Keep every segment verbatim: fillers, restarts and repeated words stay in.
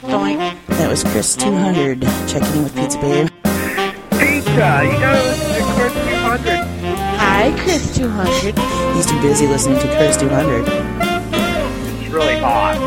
That was Chris two hundred checking in with Pizza Bay. Pizza, you gotta listen to Chris two hundred. Hi, Chris two hundred. He's too busy listening to Chris two hundred. It's really hot.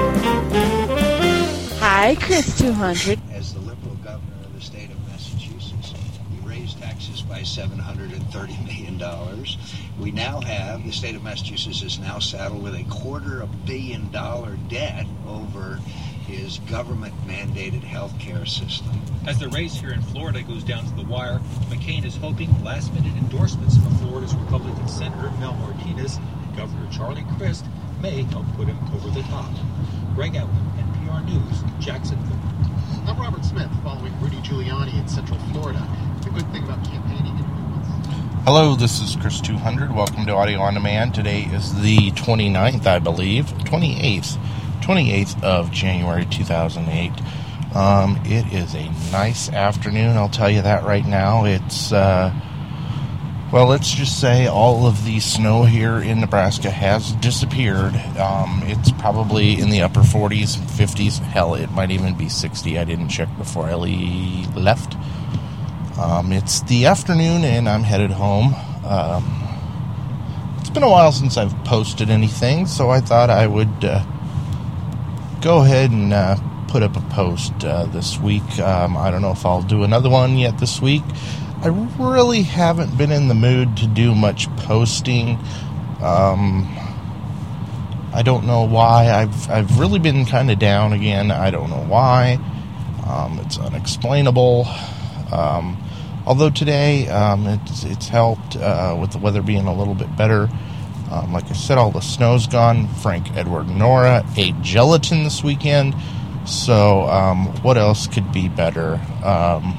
Hi, Chris two hundred. As the Liberal governor of the state of Massachusetts, we raised taxes by seven hundred thirty million dollars. We now have, the state of Massachusetts is now saddled with a quarter of a billion dollar debt over his government-mandated health care system. As the race here in Florida goes down to the wire, McCain is hoping last-minute endorsements from Florida's Republican Senator Mel Martinez and Governor Charlie Crist may help put him over the top. Greg Allen, N P R News, Jacksonville. I'm Robert Smith, following Rudy Giuliani in Central Florida. The good thing about campaigning in Hello, this is Chris two hundred. Welcome to Audio On Demand. Today is the twenty-ninth, I believe, twenty-eighth, twenty-eighth of January two thousand eight. Um, it is a nice afternoon, I'll tell you that right now. It's, uh, well, let's just say all of the snow here in Nebraska has disappeared. Um, it's probably in the upper forties and fifties. Hell, it might even be sixty. I didn't check before I le- left. Um, it's the afternoon and I'm headed home. Um, it's been a while since I've posted anything, so I thought I would uh, go ahead and uh, put up a post uh, this week. Um, I don't know if I'll do another one yet this week. I really haven't been in the mood to do much posting. Um, I don't know why. I've I've really been kind of down again. I don't know why. Um, it's unexplainable. Um, although today um, it's, it's helped uh, with the weather being a little bit better. Um, like I said, all the snow's gone. Frank, Edward, and Nora ate gelatin this weekend. So um, what else could be better? Um,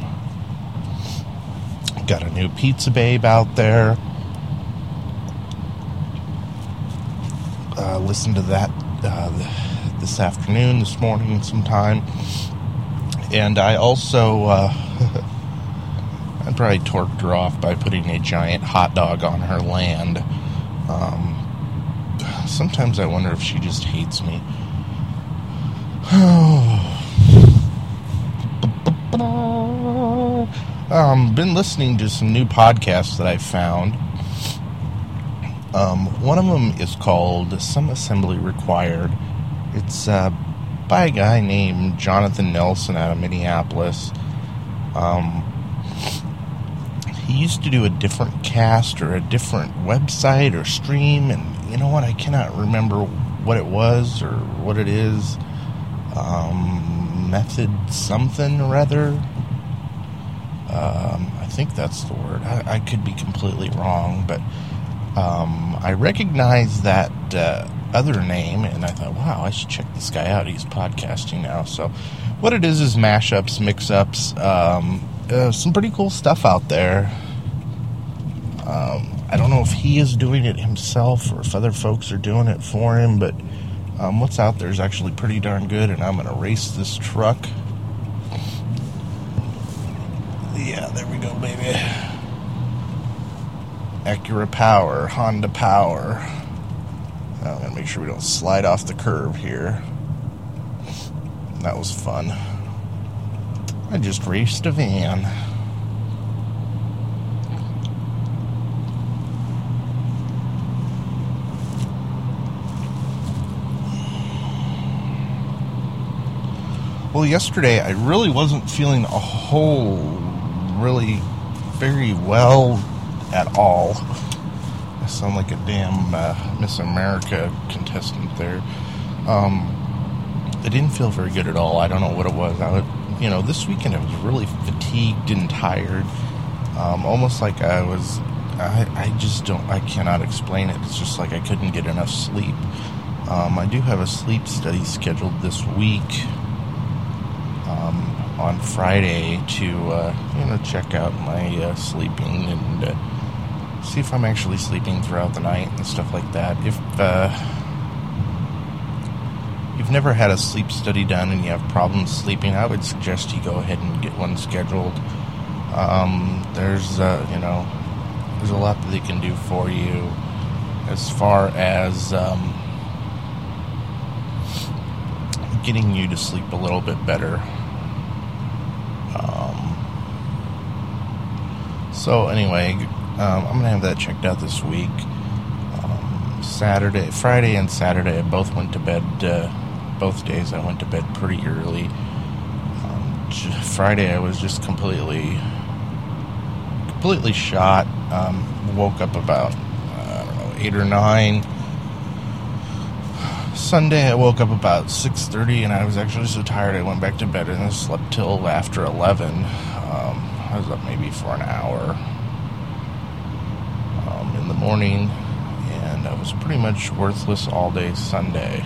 got a new Pizza Babe out there. Uh, listened to that uh, this afternoon, this morning sometime. And I also... Uh, I probably torqued her off by putting a giant hot dog on her land. Um, sometimes I wonder if she just hates me. um, been listening to some new podcasts that I found. Um, one of them is called Some Assembly Required. It's uh, by a guy named Jonathan Nelson out of Minneapolis. Um... He used to do a different cast or a different website or stream, and you know what? I cannot remember what it was or what it is. Um, method something or other. Um, I think that's the word. I, I could be completely wrong, but um, I recognize that uh, other name, and I thought, wow, I should check this guy out. He's podcasting now. So what it is is mashups, mix-ups, um, Uh, some pretty cool stuff out there. Um, I don't know if he is doing it himself or if other folks are doing it for him, but um, what's out there is actually pretty darn good, and I'm going to race this truck. Yeah, there we go, baby. Acura Power, Honda Power. I'm going to make sure we don't slide off the curb here. That was fun. I just raced a van. Well, yesterday I really wasn't feeling a whole, really very well at all. I sound like a damn uh, Miss America contestant there. Um, I didn't feel very good at all. I don't know what it was. I would, you know, this weekend I was really fatigued and tired. Um, almost like I was, I, I just don't, I cannot explain it. It's just like I couldn't get enough sleep. Um, I do have a sleep study scheduled this week um, on Friday to, uh, you know, check out my uh, sleeping and uh, see if I'm actually sleeping throughout the night and stuff like that. If, uh... you've never had a sleep study done and you have problems sleeping, I would suggest you go ahead and get one scheduled. Um, there's, uh, you know, there's a lot that they can do for you as far as um, getting you to sleep a little bit better. Um, so anyway, um, I'm going to have that checked out this week. Um, Saturday, Friday and Saturday, I both went to bed, uh, both days I went to bed pretty early. Um, Friday I was just completely, completely shot. Um, woke up about, I don't know, eight or nine. Sunday I woke up about six thirty and I was actually so tired I went back to bed and I slept till after eleven. Um, I was up maybe for an hour um, in the morning, and I was pretty much worthless all day Sunday.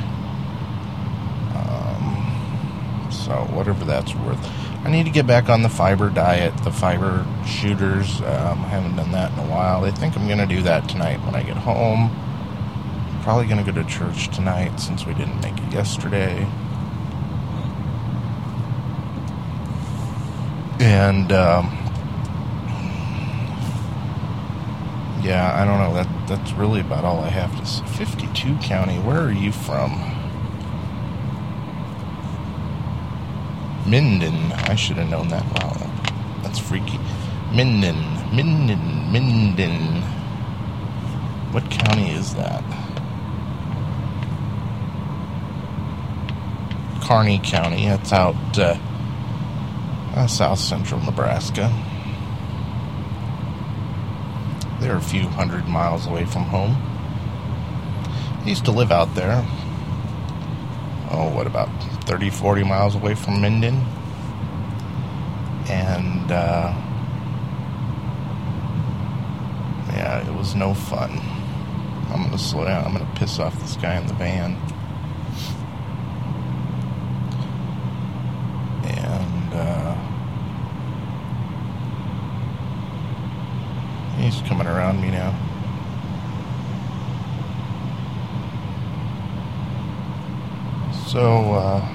Um, so whatever that's worth. I need to get back on the fiber diet, the fiber shooters. Um, I haven't done that in a while. I think I'm going to do that tonight when I get home. Probably going to go to church tonight since we didn't make it yesterday. And, um, yeah, I don't know. That That's really about all I have to say. fifty-two County, where are you from? Minden. I should have known that. Wow, that's freaky. Minden. Minden. Minden. What county is that? Kearney County. That's out uh, uh, south central Nebraska. They're a few hundred miles away from home. I used to live out there. Oh, what, about thirty, forty miles away from Minden? And, uh, yeah, it was no fun. I'm going to slow down. I'm going to piss off this guy in the van. He's coming around me now. So, uh,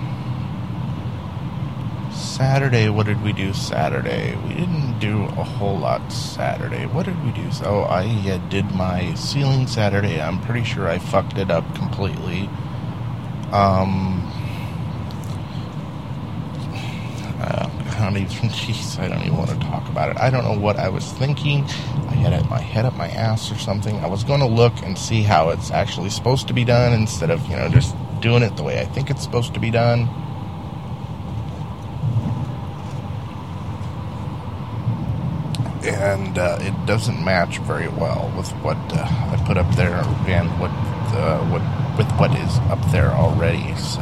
Saturday, what did we do Saturday? We didn't do a whole lot Saturday. What did we do? So, I uh, did my ceiling Saturday. I'm pretty sure I fucked it up completely. Um... Uh, I don't even, geez, I don't even want to talk about it. I don't know what I was thinking. I had my head up my ass or something. I was going to look and see how it's actually supposed to be done instead of, you know, just doing it the way I think it's supposed to be done. And uh, it doesn't match very well with what uh, I put up there and what, uh, what with what is up there already. So,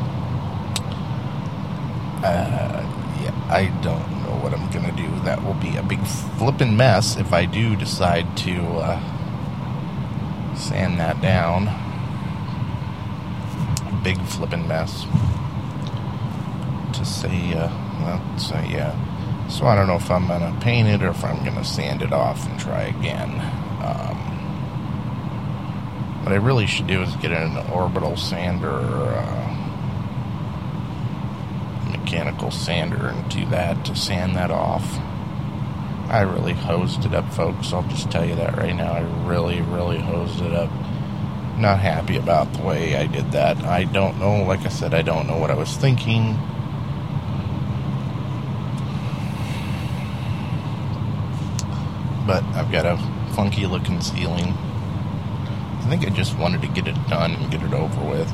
uh, yeah, I don't know what I'm gonna do. That will be a big flippin' mess if I do decide to uh, sand that down. A big flippin' mess. To say, uh, well, so yeah. So I don't know if I'm gonna paint it or if I'm gonna sand it off and try again. Um, what I really should do is get an orbital sander or uh, mechanical sander and do that to sand that off. I really hosed it up, folks. I'll just tell you that right now. I really, really hosed it up. Not happy about the way I did that. I don't know, like I said, I don't know what I was thinking. But I've got a funky looking ceiling. I think I just wanted to get it done and get it over with.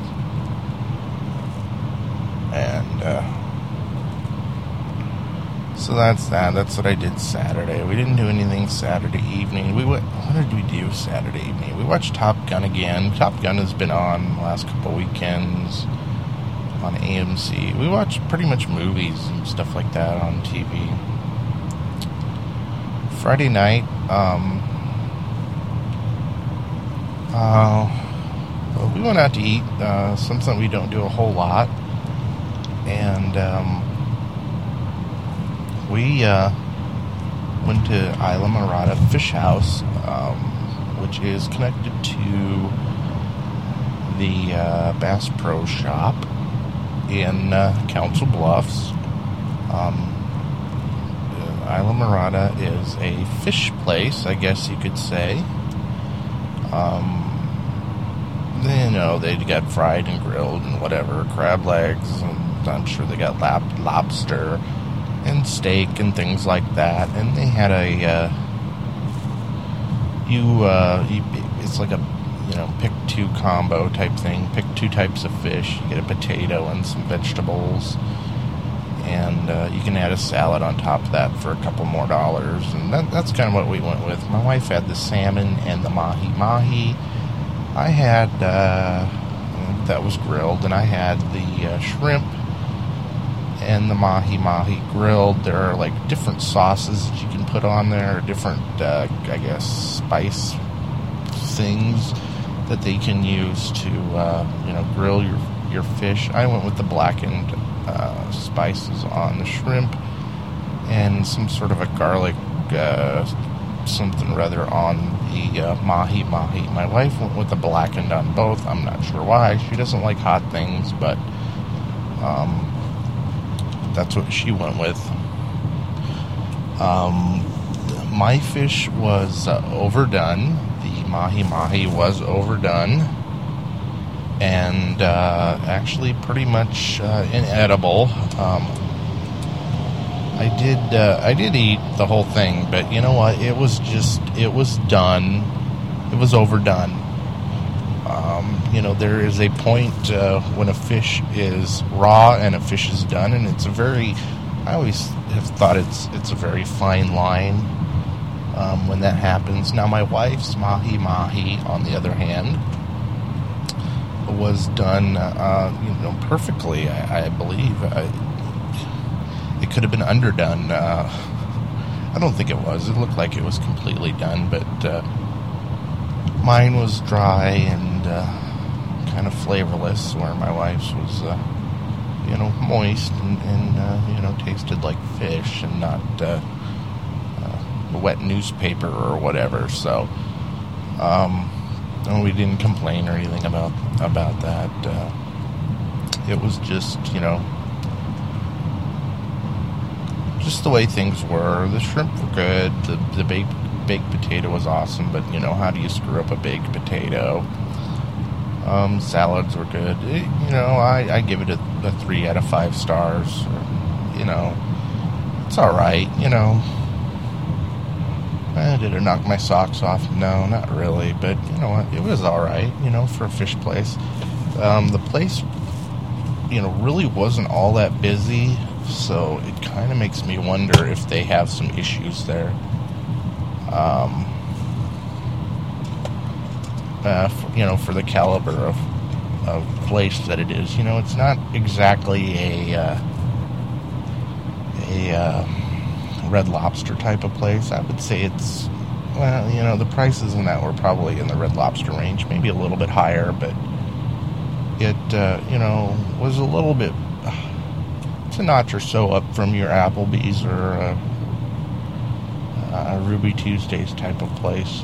And, uh, so that's that. That's what I did Saturday. We didn't do anything Saturday evening. We went, what did we do Saturday evening? We watched Top Gun again. Top Gun has been on the last couple weekends on A M C. We watched pretty much movies and stuff like that on T V. Friday night, um, uh, well, we went out to eat, uh, something we don't do a whole lot, and, um, we, uh, went to Isla Mirada Fish House, um, which is connected to the, uh, Bass Pro Shop in, uh, Council Bluffs. um, Isla Mirada is a fish place, I guess you could say. Um, you know, they got fried and grilled and whatever, crab legs, and I'm sure they got lab- lobster and steak and things like that. And they had a, uh, you, uh, you, it's like a, you know, pick two combo type thing. Pick two types of fish. You get a potato and some vegetables. And uh, you can add a salad on top of that for a couple more dollars. And that, that's kind of what we went with. My wife had the salmon and the mahi-mahi. I had, uh, that was grilled, and I had the uh, shrimp and the mahi-mahi grilled. There are like different sauces that you can put on there, different, uh, I guess, spice things that they can use to, uh, you know, grill your, your fish. I went with the blackened uh, spices on the shrimp and some sort of a garlic uh, something or other on the uh, mahi-mahi. My wife went with the blackened on both. I'm not sure why. She doesn't like hot things, but um, that's what she went with. Um, my fish was uh, overdone. The mahi-mahi was overdone. And uh, actually pretty much uh, inedible. Um, I did uh, I did eat the whole thing, but you know what? It was just, it was done. It was overdone. Um, you know, there is a point uh, when a fish is raw and a fish is done, and it's a very, I always have thought it's it's a very fine line um, when that happens. Now, my wife's mahi-mahi, on the other hand, was done, uh, you know, perfectly, I, I believe. I, It could have been underdone. Uh, I don't think it was. It looked like it was completely done, but uh, mine was dry and uh, kind of flavorless, where my wife's was, uh, you know, moist and, and uh, you know, tasted like fish and not uh, uh, wet newspaper or whatever. So, um, no, we didn't complain or anything about about that. Uh, it was just, you know, just the way things were. The shrimp were good. The the baked baked potato was awesome, but you know, how do you screw up a baked potato? Um, salads were good. It, you know, I, I give it a, a three out of five stars. You know, it's all right. You know, eh, did it knock my socks off? No, not really. But you know what? It was all right. You know, for a fish place. Um, the place, you know, really wasn't all that busy. So it kind of makes me wonder if they have some issues there. Um, uh, for, you know, for the caliber of, of place that it is. You know, it's not exactly a, uh, a uh, Red Lobster type of place. I would say it's, well, you know, the prices in that were probably in the Red Lobster range, maybe a little bit higher, but it, uh, you know, was a little bit... a notch or so up from your Applebee's or a, a Ruby Tuesdays type of place.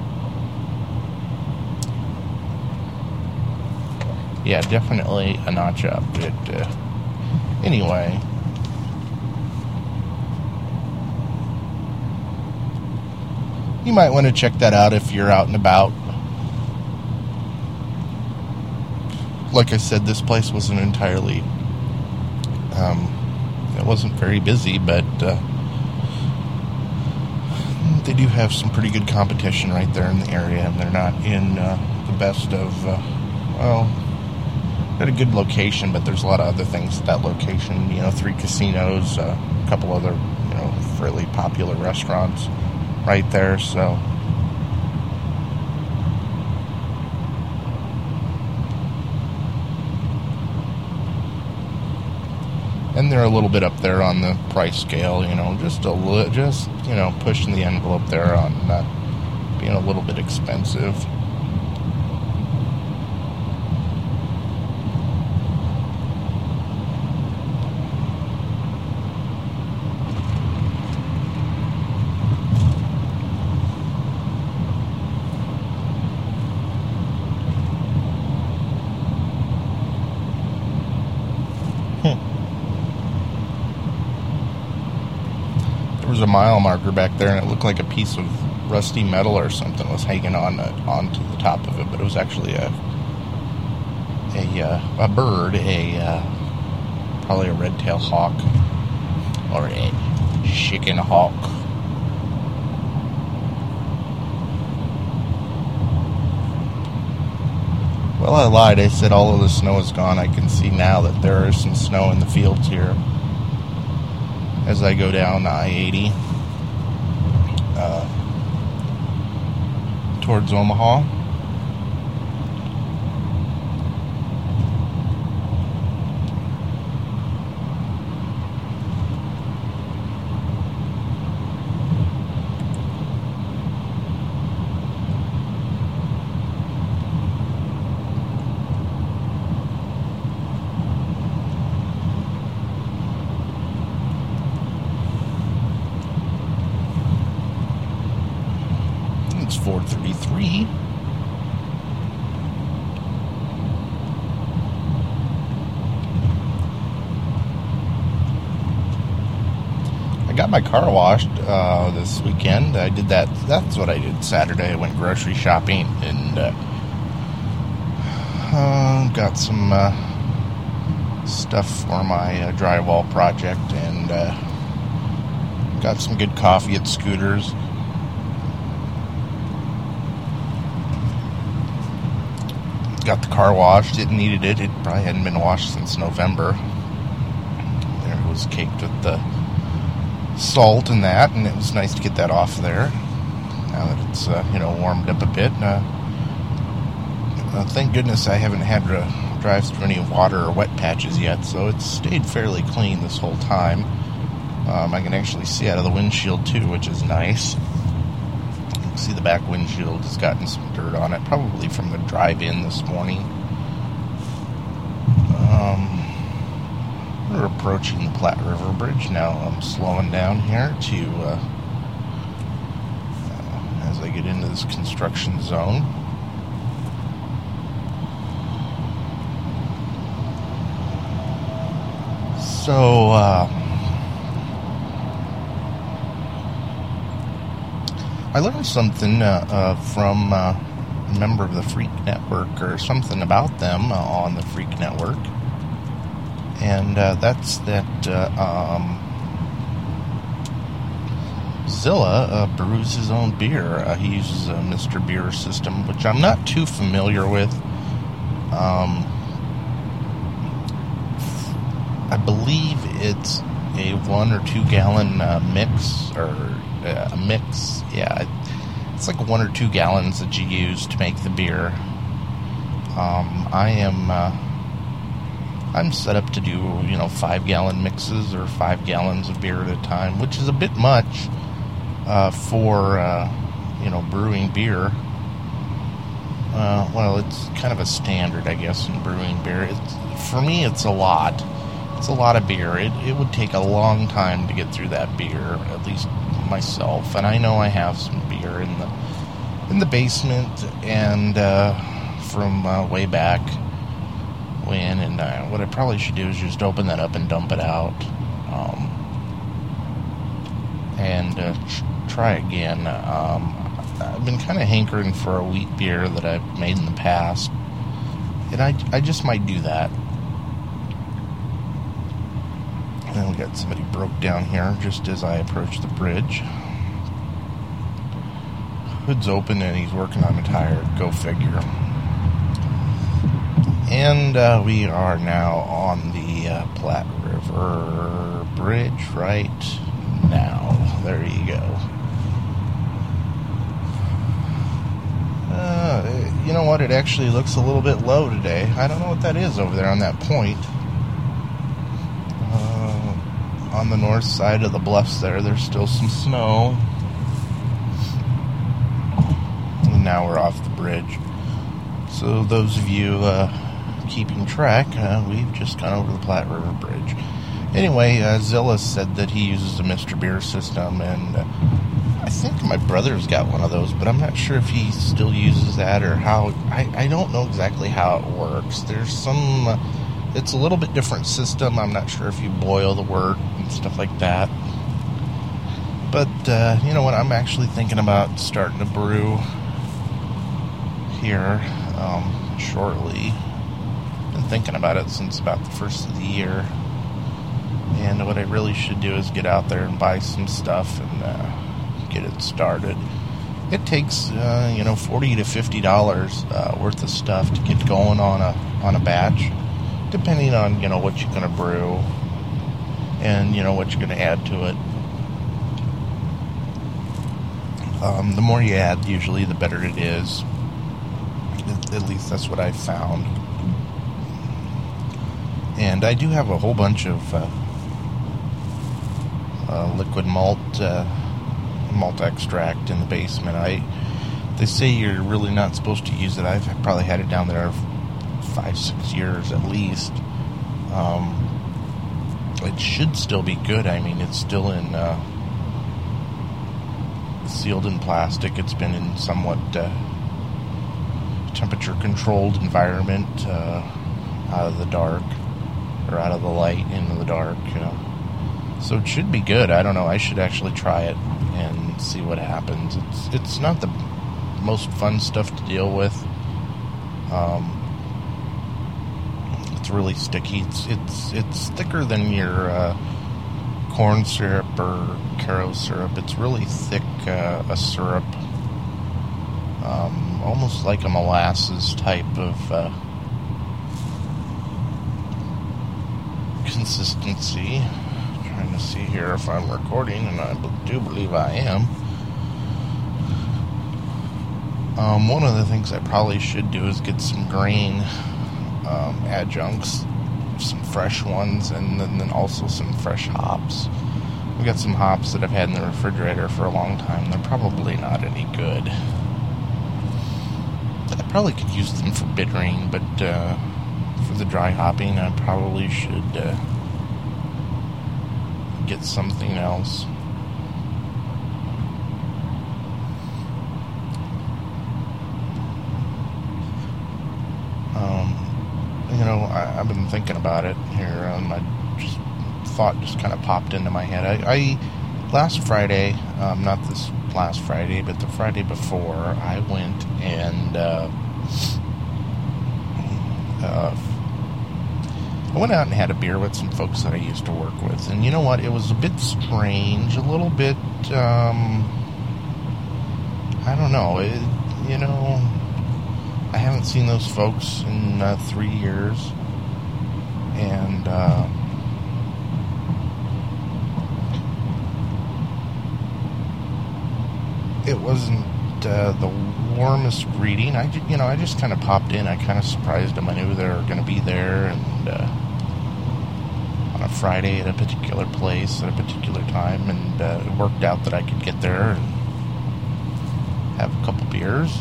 Yeah, definitely a notch up. It, uh, anyway, you might want to check that out if you're out and about. Like I said, this place wasn't entirely... Um, it wasn't very busy, but uh, they do have some pretty good competition right there in the area, and they're not in uh, the best of, uh, well, at a good location, but there's a lot of other things at that location. You know, three casinos, uh, a couple other, you know, fairly popular restaurants right there, so... And they're a little bit up there on the price scale, you know, just a li- just, you know, pushing the envelope there on that being a little bit expensive. A mile marker back there, and it looked like a piece of rusty metal or something was hanging on uh, onto the top of it, but it was actually a a uh, a bird, a uh, probably a red-tailed hawk or a chicken hawk. Well, I lied. I said all of the snow is gone. I can see now that there is some snow in the fields here as I go down I eighty uh, towards Omaha. four thirty-three. I got my car washed uh, this weekend. I did that. That's what I did Saturday. I went grocery shopping and uh, uh, got some uh, stuff for my uh, drywall project and uh, got some good coffee at Scooters. Got the car washed. It needed it. It probably hadn't been washed since November. There it was caked with the salt and that, and it was nice to get that off there. Now that it's uh, you know warmed up a bit. Uh, uh, thank goodness I haven't had to drive through any water or wet patches yet, so it's stayed fairly clean this whole time. Um, I can actually see out of the windshield too, which is nice. See, the back windshield has gotten some dirt on it, probably from the drive-in this morning. Um, we're approaching the Platte River Bridge now. I'm slowing down here to uh, uh, as I get into this construction zone. So, uh, I learned something uh, uh, from uh, a member of the Freak Network, or something about them uh, on the Freak Network, and uh, that's that uh, um, Zilla uh, brews his own beer. Uh, he uses a Mister Beer system, which I'm not too familiar with. Um, I believe it's a one or two gallon uh, mix, or uh, a mix, yeah, it's like one or two gallons that you use to make the beer. Um, I am, uh, I'm set up to do, you know, five gallon mixes, or five gallons of beer at a time, which is a bit much, uh, for, uh, you know, brewing beer. Uh, well, it's kind of a standard, I guess, in brewing beer. It's, for me, it's a lot. It's a lot of beer. It, it would take a long time to get through that beer, at least myself. And I know I have some beer in the in the basement, and uh, from uh, way back when. And uh, what I probably should do is just open that up and dump it out, um, and uh, tr- try again. Um, I've been kind of hankering for a wheat beer that I've made in the past, and I I just might do that. And then we got somebody broke down here just as I approach the bridge. Hood's open and he's working on a tire. Go figure. And uh, we are now on the uh, Platte River Bridge right now. There you go. Uh, you know what? It actually looks a little bit low today. I don't know what that is over there on that point. On the north side of the bluffs there, there's still some snow. And now we're off the bridge. So those of you uh, keeping track, uh, we've just gone over the Platte River Bridge. Anyway, uh, Zilla said that he uses a Mister Beer system, and uh, I think my brother's got one of those, but I'm not sure if he still uses that or how. I, I don't know exactly how it works. There's some... Uh, It's a little bit different system. I'm not sure if you boil the wort and stuff like that. But, uh, you know what? I'm actually thinking about starting to brew here um, shortly. been thinking about it since about the first of the year. And what I really should do is get out there and buy some stuff and uh, get it started. It takes, uh, you know, forty to fifty dollars uh, worth of stuff to get going on a on a batch, depending on, you know, what you're going to brew and, you know, what you're going to add to it. Um, the more you add, usually, the better it is. At least that's what I've found. And I do have a whole bunch of uh, uh, liquid malt uh, malt extract in the basement. I they say you're really not supposed to use it. I've probably had it down there five, six years at least. Um, it should still be good. I mean, it's still in uh, sealed in plastic. It's been in somewhat uh, temperature-controlled environment, uh, out of the dark, or out of the light into the dark. You know. So it should be good. I don't know. I should actually try it and see what happens. It's it's not the most fun stuff to deal with. Um, it's really sticky. It's it's it's thicker than your uh, corn syrup or Karo syrup. It's really thick, uh, a syrup, um, almost like a molasses type of uh, consistency. Trying to see here if I'm recording, and I do believe I am. Um, one of the things I probably should do is get some grain um, adjuncts, some fresh ones, and then, then also some fresh hops. We got some hops that I've had in the refrigerator for a long time. They're probably not any good. I probably could use them for bittering, but uh, for the dry hopping, I probably should uh, get something else. Um, you know, I, I've been thinking about it here. Um, I just thought just kind of popped into my head. I, I last Friday, um, not this last Friday, but the Friday before, I went and uh, uh, I went out and had a beer with some folks that I used to work with. And you know what? It was a bit strange, a little bit, um, I don't know. It, you know, I haven't seen those folks in uh, three years. And, uh, it wasn't uh, the warmest greeting. I, you know, I just kind of popped in. I kind of surprised them. I knew they were going to be there, and uh, on a Friday at a particular place at a particular time, and uh, it worked out that I could get there and have a couple beers.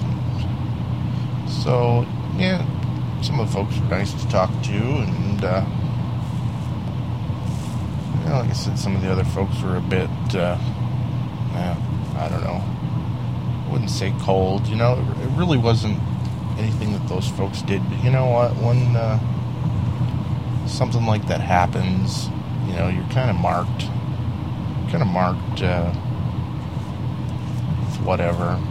So, yeah, some of the folks were nice to talk to, and uh, you know, like I said, some of the other folks were a bit, uh, eh, I don't know. I wouldn't say cold, you know, it really wasn't anything that those folks did. But you know what, when uh, something like that happens, you know, you're kind of marked, kind of marked uh, with whatever.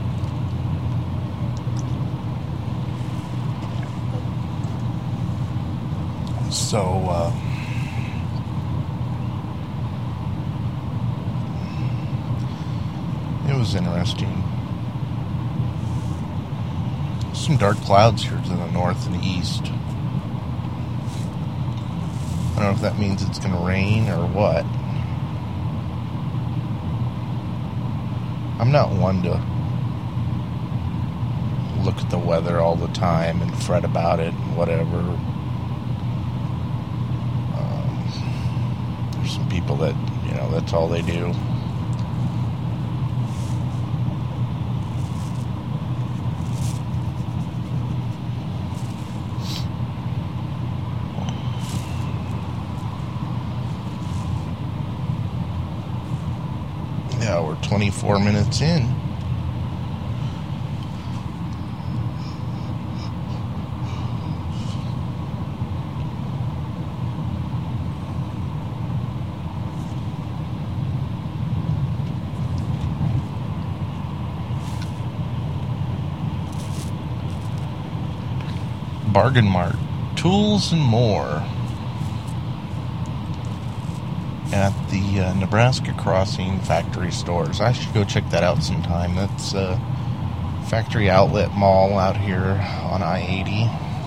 So, uh, it was interesting. Some dark clouds here to the north and east. I don't know if that means it's going to rain or what. I'm not one to look at the weather all the time and fret about it and whatever. Um, there's some people that, you know, that's all they do. Yeah, we're twenty-four minutes in. Bargain Mart Tools and More at the uh, Nebraska Crossing Factory Stores. I should go check that out sometime. That's a factory outlet mall out here on I eighty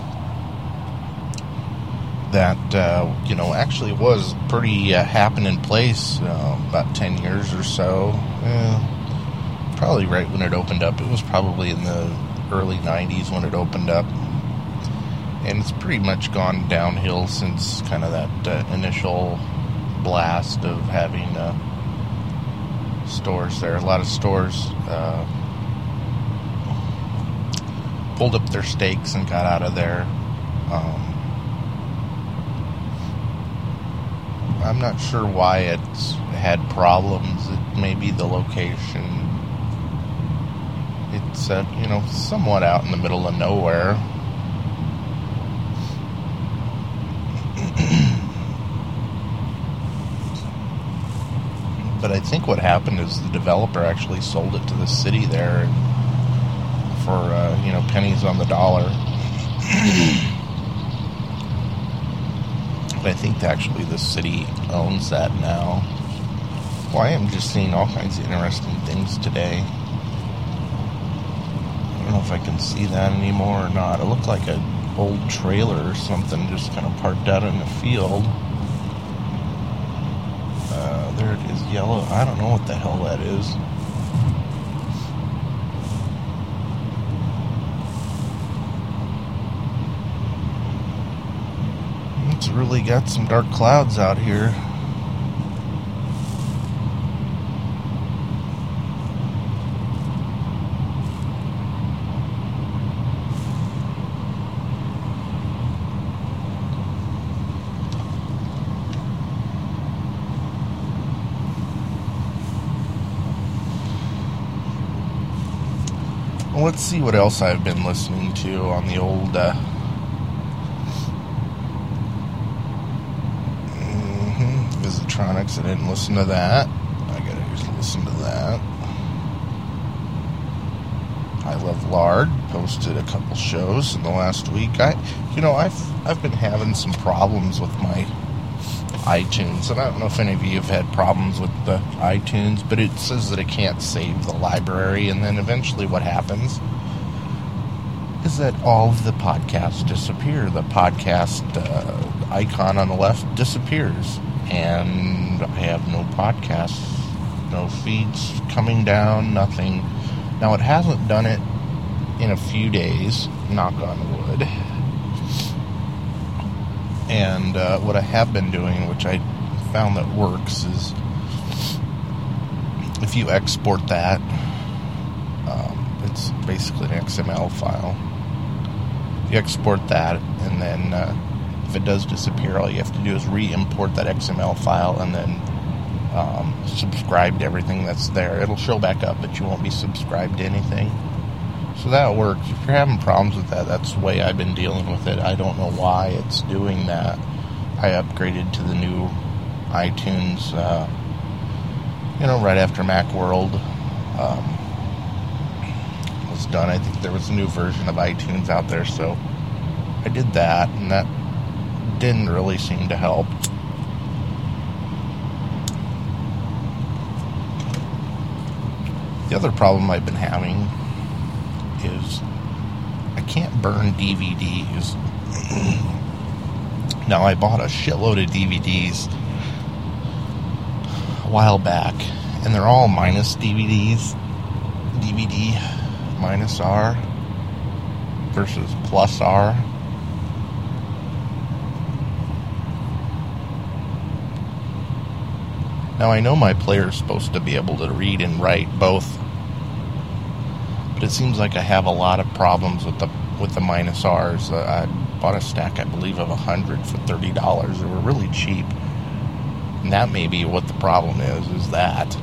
that, uh, you know, actually was pretty uh, happening place uh, about ten years or so. Eh, probably right when it opened up. It was probably in the early nineties when it opened up. And it's pretty much gone downhill since kind of that uh, initial blast of having uh, stores there. A lot of stores uh, pulled up their stakes and got out of there. Um, I'm not sure why it's had problems. It may be the location. It's, uh, you know, somewhat out in the middle of nowhere. But I think what happened is the developer actually sold it to the city there for, uh, you know, pennies on the dollar. But I think actually the city owns that now. Well, I am just seeing all kinds of interesting things today. I don't know if I can see that anymore or not. It looked like an old trailer or something just kind of parked out in the field. Uh, there it is, yellow. I don't know what the hell that is. It's really got some dark clouds out here. Well, let's see what else I've been listening to on the old uh, mm-hmm, Visitronics. I didn't listen to that. I gotta just listen to that. I Love Lard posted a couple shows in the last week. I, you know, I've I've been having some problems with my iTunes, and I don't know if any of you have had problems with the iTunes, but it says that it can't save the library, and then eventually what happens is that all of the podcasts disappear. The podcast uh, icon on the left disappears, and I have no podcasts, no feeds coming down, nothing. Now, it hasn't done it in a few days, knock on wood. And uh, what I have been doing, which I found that works, is if you export that, um, it's basically an X M L file. You export that, and then uh, if it does disappear, all you have to do is re-import that X M L file and then um, subscribe to everything that's there. It'll show back up, but you won't be subscribed to anything. So that works. If you're having problems with that, that's the way I've been dealing with it. I don't know why it's doing that. I upgraded to the new iTunes, uh, you know, right after Macworld um, was done. I think there was a new version of iTunes out there, so I did that, and that didn't really seem to help. The other problem I've been having is I can't burn D V Ds. Now, I bought a shitload of D V Ds a while back, and they're all minus D V Ds. D V D minus R versus plus R. Now, I know my player's supposed to be able to read and write both, but it seems like I have a lot of problems with the with the minus R's. Uh, I bought a stack, I believe, of one hundred for thirty dollars. They were really cheap. And that may be what the problem is, is that.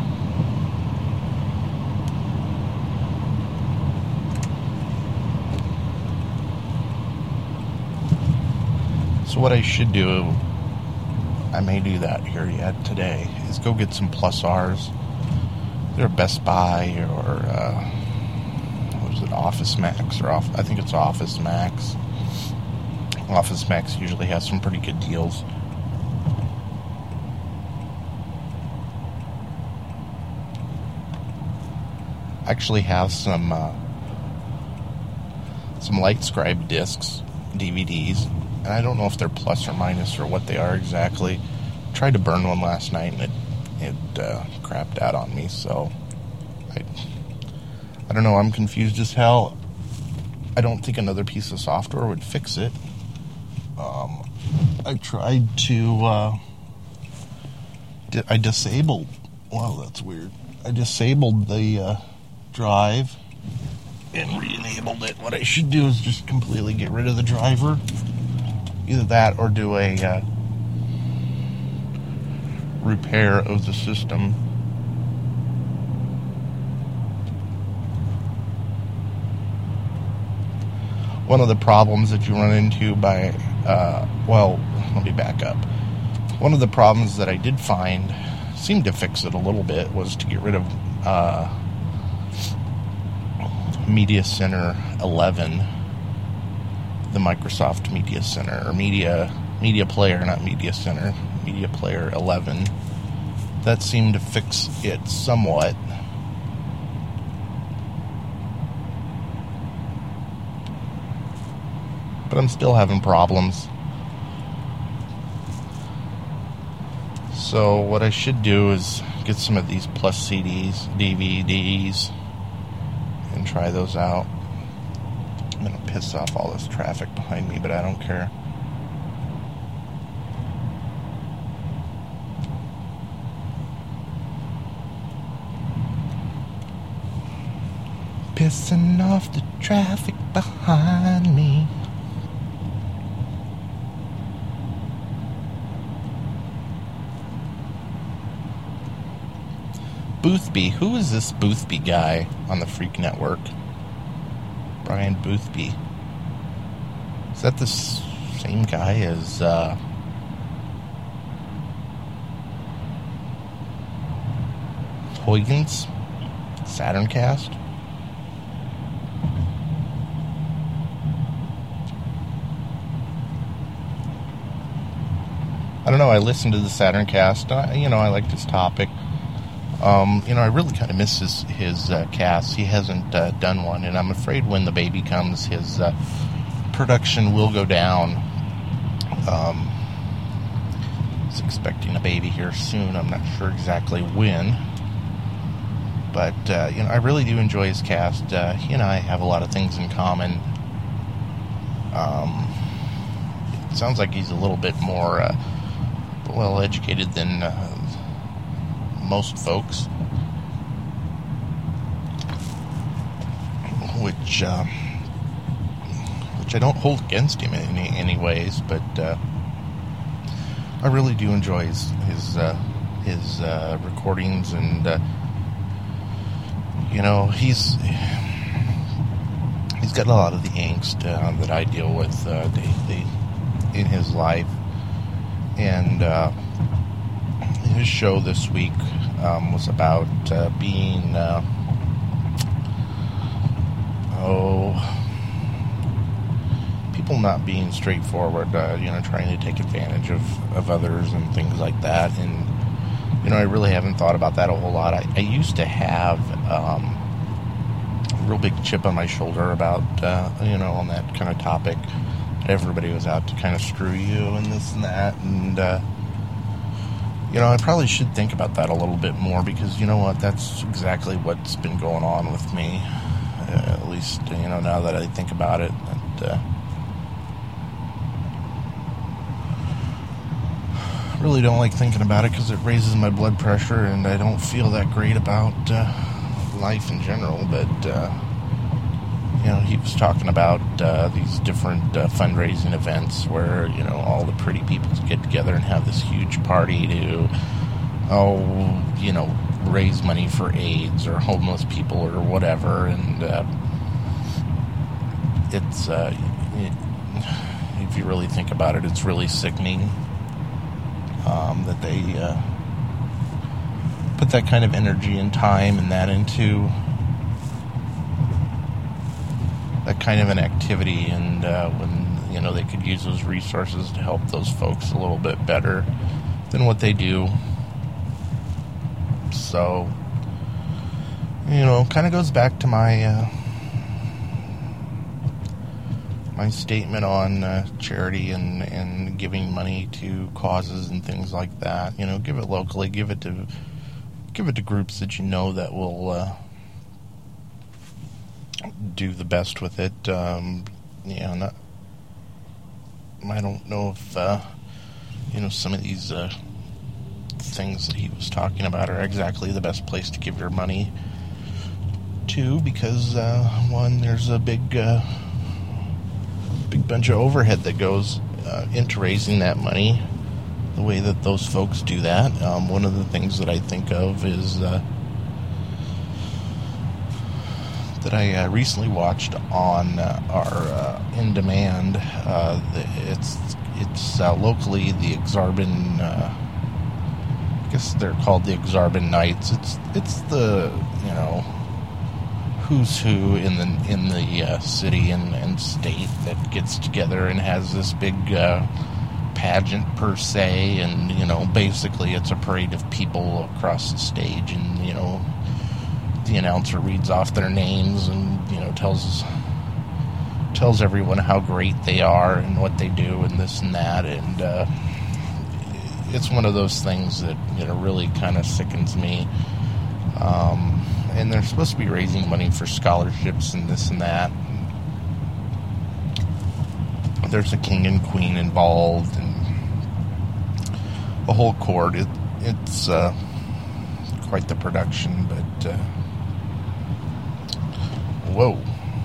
So what I should do, I may do that here yet today, is go get some plus R's. They're Best Buy or, uh, what is it, Office Max, or off, I think it's Office Max. Office Max usually has some pretty good deals. I actually have some uh, some LightScribe discs, D V Ds, and I don't know if they're plus or minus or what they are exactly. Tried to burn one last night and it it uh, crapped out on me, so I I don't know. I'm confused as hell. I don't think another piece of software would fix it. Um, I tried to, uh, di- I disabled, wow, that's weird. I disabled the uh, drive and re-enabled it. What I should do is just completely get rid of the driver. Either that or do a uh, repair of the system. One of the problems that you run into by, uh, well, let me back up. One of the problems that I did find, seemed to fix it a little bit, was to get rid of uh, Media Center eleven, the Microsoft Media Center, or Media, Media Player, not Media Center, Media Player eleven. That seemed to fix it somewhat. But I'm still having problems. So what I should do is get some of these Plus C Ds, D V Ds, and try those out. I'm going to piss off all this traffic behind me, but I don't care. Pissing off the traffic behind me. Boothby. Who is this Boothby guy on the Freak Network? Brian Boothby. Is that the same guy as uh, Huygens? Saturncast? I don't know. I listened to the Saturncast. Uh, you know, I liked his topic. Um, you know, I really kind of miss his, his uh, cast. He hasn't uh, done one, and I'm afraid when the baby comes, his uh, production will go down. Um, he's expecting a baby here soon. I'm not sure exactly when. But, uh, you know, I really do enjoy his cast. Uh, he and I have a lot of things in common. Um, it sounds like he's a little bit more uh, well-educated than uh, most folks, which uh, which I don't hold against him in any, any ways, but uh, I really do enjoy his his, uh, his uh, recordings, and uh, you know, he's he's got a lot of the angst uh, that I deal with uh, daily in his life, and uh, his show this week um, was about uh, being, uh, oh, people not being straightforward, uh, you know, trying to take advantage of, of others and things like that. And, you know, I really haven't thought about that a whole lot. I, I used to have um, a real big chip on my shoulder about, uh, you know, on that kind of topic. Everybody was out to kind of screw you and this and that, and, uh, you know, I probably should think about that a little bit more, because, you know what, that's exactly what's been going on with me, uh, at least, you know, now that I think about it. And, uh, really don't like thinking about it, because it raises my blood pressure, and I don't feel that great about uh, life in general. But, uh, you know, he was talking about uh, these different uh, fundraising events where, you know, all the pretty people get together and have this huge party to, oh, you know, raise money for AIDS or homeless people or whatever. And uh, it's, uh, it, if you really think about it, it's really sickening um, that they uh, put that kind of energy and time and that into that kind of an activity. And uh, when, you know, they could use those resources to help those folks a little bit better than what they do. So, you know, kind of goes back to my uh, my statement on uh, charity and, and giving money to causes and things like that. You know, give it locally, give it to give it to groups that you know that will uh, do the best with it. Um, you know, not, I don't know if uh, you know, some of these uh, things that he was talking about are exactly the best place to give your money to, because uh, one, there's a big uh, big bunch of overhead that goes uh, into raising that money, the way that those folks do that. Um, one of the things that I think of is uh, that I uh, recently watched on uh, our uh, In Demand. Uh, it's it's uh, locally the Exarban. Uh, I guess they're called the Exarban Knights. It's it's the you know who's who in the in the uh, city and, and state that gets together and has this big uh, pageant per se, and you know basically it's a parade of people across the stage, and you know the announcer reads off their names and you know tells tells everyone how great they are and what they do and this and that, and uh, it's one of those things that you know really kind of sickens me. Um, and they're supposed to be raising money for scholarships and this and that. There's a king and queen involved and a whole court. It, it's uh, quite the production, but uh, whoa.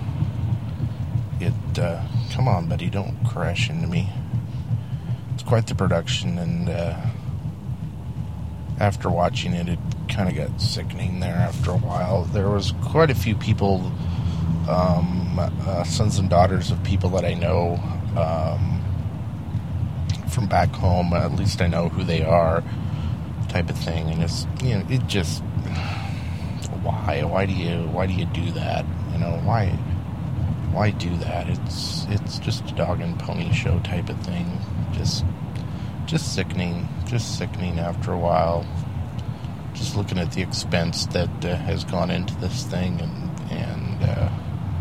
It, uh, come on, buddy, don't crash into me. It's quite the production, and uh, after watching it, it kind of got sickening there after a while. There was quite a few people, um, uh, sons and daughters of people that I know um, from back home. At least I know who they are, type of thing. And it's, you know, it just, why, why do you, why do you do that? You know, why, why do that? It's, it's just a dog and pony show type of thing. Just, just sickening, just sickening after a while. Just looking at the expense that uh, has gone into this thing, and and uh,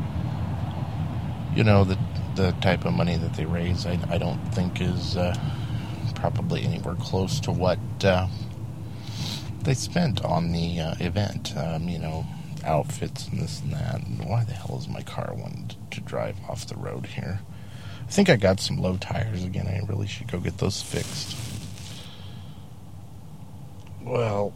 you know the the type of money that they raise, I, I don't think is uh, probably anywhere close to what uh, they spent on the uh, event. Um, you know, outfits and this and that. And why the hell is my car wanting to drive off the road here? I think I got some low tires again. I really should go get those fixed. Well,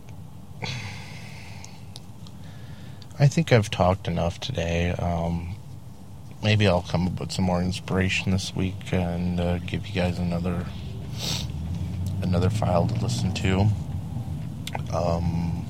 I think I've talked enough today. Um, maybe I'll come up with some more inspiration this week and uh, give you guys another another file to listen to. Um,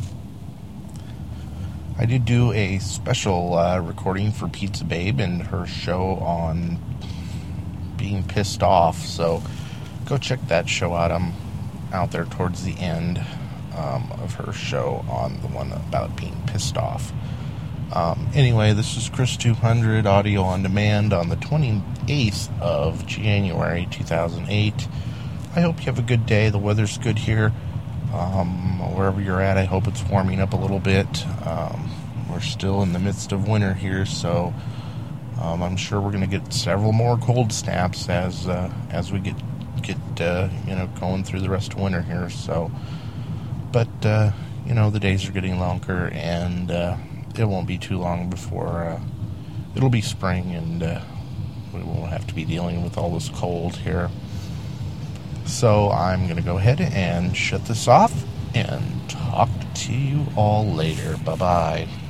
I did do a special uh, recording for Pizza Babe and her show on being pissed off, so go check that show out. I'm out there towards the end um, of her show on the one about being pissed off. Um, anyway, this is Chris two hundred, audio on demand on the twenty-eighth of January, two thousand eight. I hope you have a good day. The weather's good here. Um, wherever you're at, I hope it's warming up a little bit. Um, we're still in the midst of winter here, so um, I'm sure we're going to get several more cold snaps as uh, as we get get uh, you know going through the rest of winter here. So, but uh, you know the days are getting longer, and uh, it won't be too long before uh, it'll be spring, and uh, we won't have to be dealing with all this cold here. So I'm going to go ahead and shut this off and talk to you all later. Bye-bye.